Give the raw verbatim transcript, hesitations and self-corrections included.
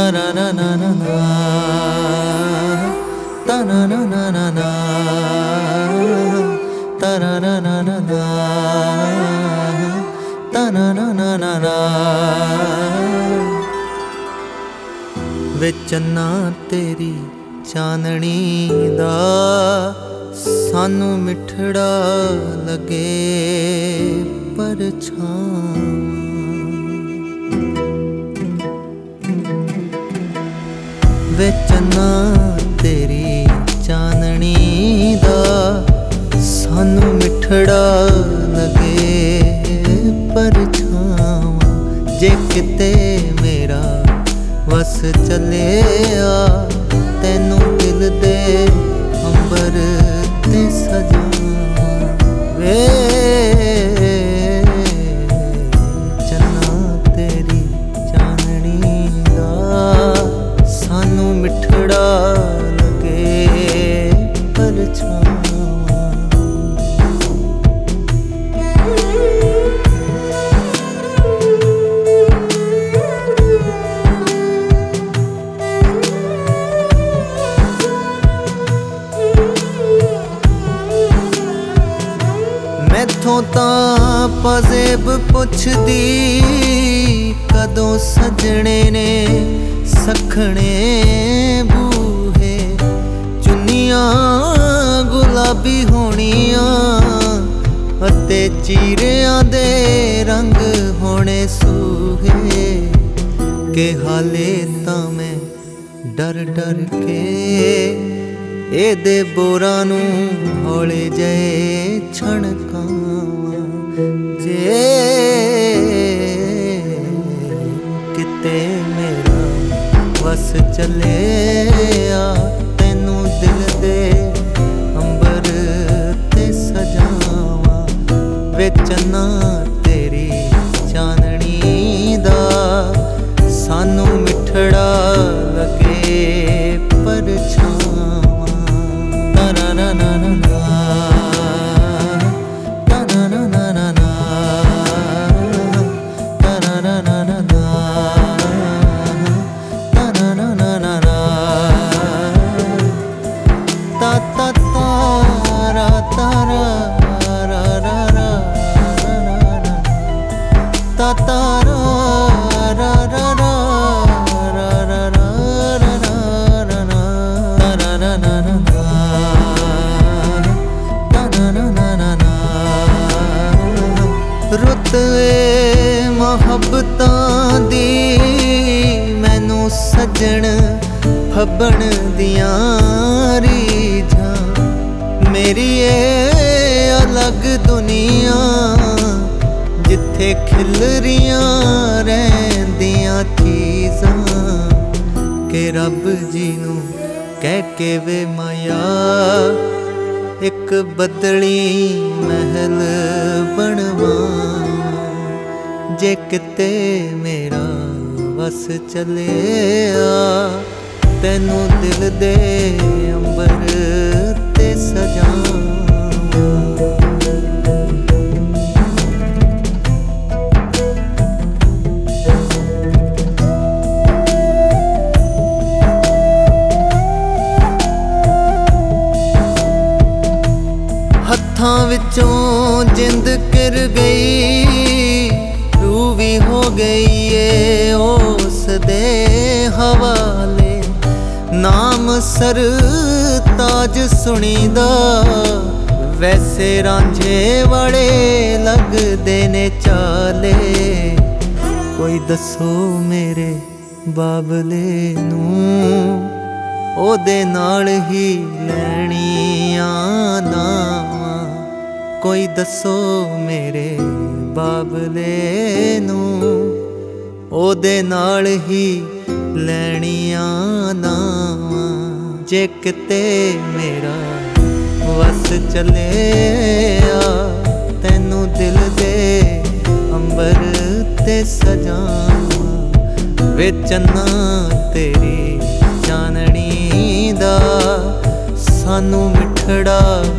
na na na na na ta na na na na na ta na na na na na ta na na na na na ਵੇ ਚੰਨਾ ਤੇਰੀ ਚਾਨਣੀ ਦਾ ਸਾਨੂੰ ਮਿੱਠੜਾ ਲੱਗੇ ਪਰਛਾਵਾਂ ਵੇ ਚੰਨਾ ਤੇਰੀ ਚਾਨਣੀ ਦਾ ਸਾਨੂੰ ਮਿੱਠੜਾ ਲੱਗੇ ਪਰਛਾਵਾਂ ਜੇ ਕਿਤੇ ਮੇਰਾ ਵਸ ਚੱਲਿਆ ਤੈਨੂੰ ਦਿਲ ਦੇ ਅੰਬਰ ਤੇ ਸਜਾਵਾਂ ਵੇ ਚੰਨਾ ਤੇਰੀ ਚਾਨਣੀ ਦਾ ਸਾਨੂੰ ਮਿੱਠੜਾ ਲੱਗੇ ਪਰਛਾਵਾਂ ਮੈਥੋਂ ਤਾਂ ਪਜ਼ੇਬ ਪੁੱਛਦੀ ਕਦੋਂ ਸਜਣੇ ਨੇ ਸਖਣੇ ਬੂਹੇ ਚੁੰਨੀਆਂ ਗੁਲਾਬੀ ਹੋਣੀਆਂ ਅਤੇ ਚੀਰਿਆਂ ਦੇ ਰੰਗ ਹੋਣੇ ਸੂਹੇ ਕਿ ਹਾਲੇ ਤਾਂ ਮੈਂ ਡਰ ਡਰ ਕੇ ਇਹਦੇ ਬੋਰਾਂ ਨੂੰ ਹੌਲੇ ਜਿਹੇ ਛਣਕਾਵਾਂ ਜੇ ਕਿਤੇ ਮੇਰਾ ਵਸ ਚੱਲਿਆ ਤੈਨੂੰ ਦਿਲ ਦੇ ਅੰਬਰ ਤੇ ਸਜਾਵਾਂ ਵੇ ਚੰਨਾ ਤੇਰੀ ਚਾਨਣੀ ਦਾ ਸਾਨੂੰ ਮਿੱਠੜਾ ਲੱਗੇ ਪਰਛਾਵਾਂ na na na na ta na na na na na ta na na na na na ta na na na na na ta ta ta ra ta ra ra ra ra ta ta ra ra ra ra ਰੁੱਤ ਏ ਮੁਹੱਬਤਾਂ ਦੀ ਮੈਨੂੰ ਸੱਜਣ ਫੱਬਣ ਦੀਆਂ ਰੀਝਾਂ ਮੇਰੀ ਏ ਅਲੱਗ ਦੁਨੀਆ ਜਿੱਥੇ ਖਿਲਰੀਆਂ ਰਹਿੰਦੀਆਂ ਚੀਜ਼ਾਂ ਕਿ ਰੱਬ ਜੀ ਨੂੰ ਕਹਿ ਕੇ ਵੇ ਮਾਇਆ ਇੱਕ ਬਦਲੀ ਮਹਿਲ ਬਣਵਾਂ ਜੇ ਕਿਤੇ ਮੇਰਾ ਵਸ ਚੱਲਿਆ ਤੈਨੂੰ ਦਿਲ ਦੇ ਅੰਬਰ ਤੇ ਸਜਾਵਾਂ ਹੱਥਾਂ ਵਿੱਚੋਂ ਜਿੰਦ ਕਿਰ ਗਈ ਰੂਹ ਵੀ ਹੋ ਗਈ ਏ ਉਸ ਦੇ ਹਵਾਲੇ ਨਾਮ ਸਰਤਾਜ ਸੁਣੀਦਾ ਵੈਸੇ ਰਾਂਝੇ ਵਾਲੇ ਲੱਗਦੇ ਨੇ ਚਾਲੇ ਕੋਈ ਦੱਸੋ ਮੇਰੇ ਬਾਬਲੇ ਨੂੰ ਉਹਦੇ ਨਾਲ ਹੀ ਲੈਣੀਆਂ ਨਾਵਾਂ ਕੋਈ ਦੱਸੋ ਮੇਰੇ ਬਾਬਲੇ ਨੂੰ ਉਹਦੇ ਨਾਲ ਹੀ ਲੈਣੀਆਂ ਨਾਵਾਂ ਜੇ ਕਿਤੇ ਮੇਰਾ ਵਸ ਚੱਲਿਆ ਤੈਨੂੰ ਦਿਲ ਦੇ ਅੰਬਰ ਤੇ ਸਜਾਵਾਂ ਵੇ ਚੰਨਾ ਤੇਰੀ ਚਾਨਣੀ ਦਾ ਸਾਨੂੰ ਮਿੱਠੜਾ